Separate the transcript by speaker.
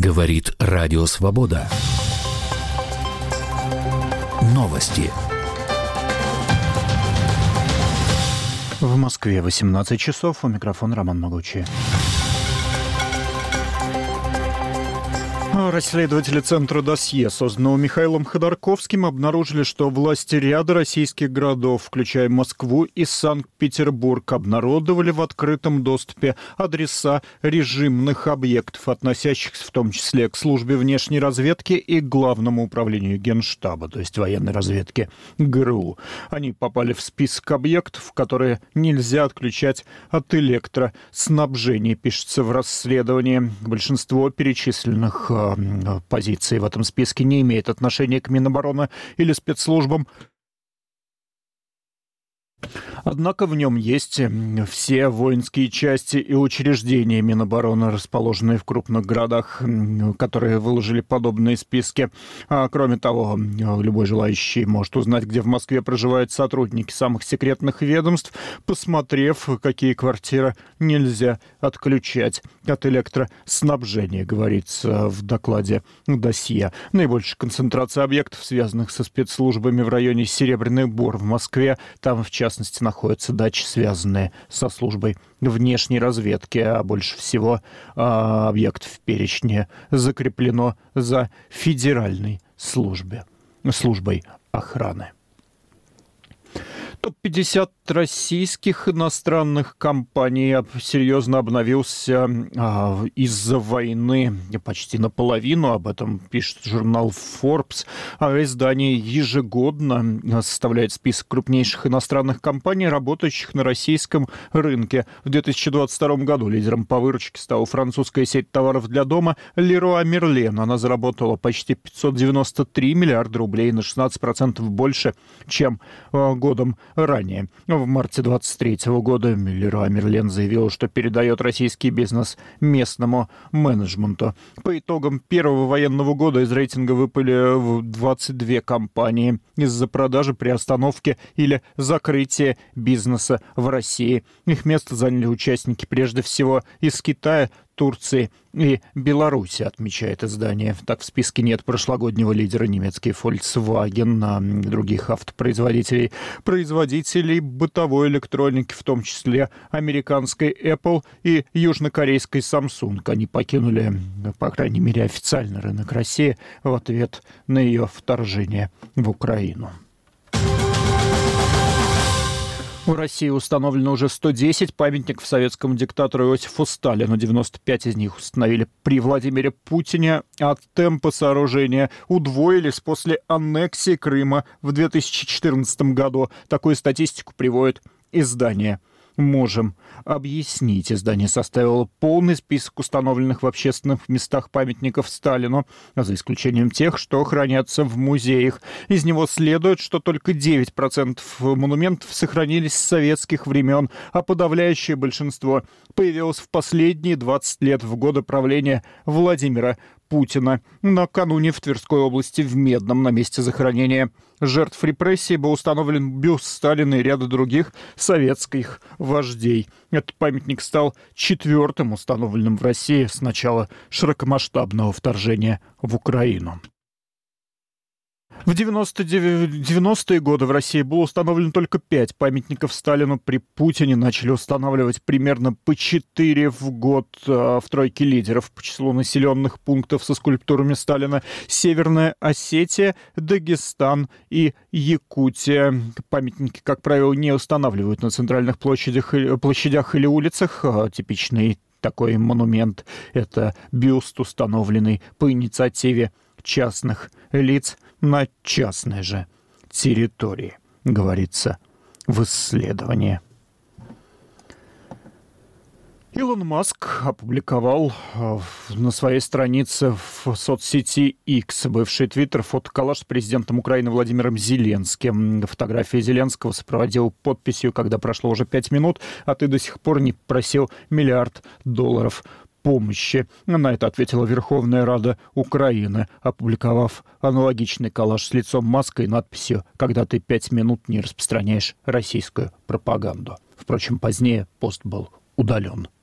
Speaker 1: Говорит Радио Свобода. Новости.
Speaker 2: В Москве 18 часов. У микрофона Роман Могучий. Расследователи Центра досье, созданного Михаилом Ходорковским, обнаружили, что власти ряда российских городов, включая Москву и Санкт-Петербург, обнародовали в открытом доступе адреса режимных объектов, относящихся в том числе к службе внешней разведки и Главному управлению Генштаба, то есть военной разведки ГРУ. Они попали в список объектов, которые нельзя отключать от электроснабжения, пишется в расследовании. Большинство перечисленных позиции в этом списке не имеет отношения к Минобороны или спецслужбам. Однако в нем есть все воинские части и учреждения Минобороны, расположенные в крупных городах, которые выложили подобные списки. Кроме того, любой желающий может узнать, где в Москве проживают сотрудники самых секретных ведомств, посмотрев, какие квартиры нельзя отключать от электроснабжения, говорится в докладе досье. Наибольшая концентрация объектов, связанных со спецслужбами в районе Серебряный Бор в Москве. Там, в частности, находятся дачи, связанные со службой внешней разведки, а больше всего объектов в перечне закреплено за федеральной службой охраны. Топ-50 российских иностранных компаний серьезно обновился из-за войны почти наполовину. Об этом пишет журнал Forbes. Издание ежегодно составляет список крупнейших иностранных компаний, работающих на российском рынке. В 2022 году лидером по выручке стала французская сеть товаров для дома Leroy Merlin. Она заработала почти 593 миллиарда рублей, на 16% больше, чем годом ранее. В марте 2023 года Leroy Merlin заявил, что передает российский бизнес местному менеджменту. По итогам первого военного года из рейтинга выпали 22 компании из-за продажи, приостановки или закрытия бизнеса в России. Их место заняли участники прежде всего из Китая, Турции и Беларуси, отмечает издание. Так, в списке нет прошлогоднего лидера немецкий Volkswagen, других автопроизводителей, производителей бытовой электроники, в том числе американской Apple и южнокорейской Samsung. Они покинули, по крайней мере, официальный рынок России в ответ на ее вторжение в Украину. В России установлено уже 110 памятников советскому диктатору Иосифу Сталину. 95 из них установили при Владимире Путине, а темпы сооружения удвоились после аннексии Крыма в 2014 году. Такую статистику приводит издание «Можем объяснить». Издание составило полный список установленных в общественных местах памятников Сталину, за исключением тех, что хранятся в музеях. Из него следует, что только 9% монументов сохранились с советских времен, а подавляющее большинство появилось в последние 20 лет, в годы правления Владимира Путина. Накануне в Тверской области в Медном на месте захоронения жертв репрессий был установлен бюст Сталина и ряда других советских вождей. Этот памятник стал 4-м установленным в России с начала широкомасштабного вторжения в Украину. В 90-е годы в России было установлено только 5 памятников Сталину. При Путине начали устанавливать примерно по 4 в год. В тройке лидеров по числу населенных пунктов со скульптурами Сталина Северная Осетия, Дагестан и Якутия. Памятники, как правило, не устанавливают на центральных площадях или улицах. Типичный такой монумент — это бюст, установленный по инициативе частных лиц на частной же территории, говорится в исследовании. Илон Маск опубликовал на своей странице в соцсети X, бывший Твиттер, фотоколлаж с президентом Украины Владимиром Зеленским. Фотография Зеленского сопроводил подписью: «Когда прошло уже 5 минут, а ты до сих пор не просил $1 миллиард помощи». На это ответила Верховная Рада Украины, опубликовав аналогичный коллаж с лицом Маска и надписью: «Когда ты 5 минут не распространяешь российскую пропаганду». Впрочем, позднее пост был удален.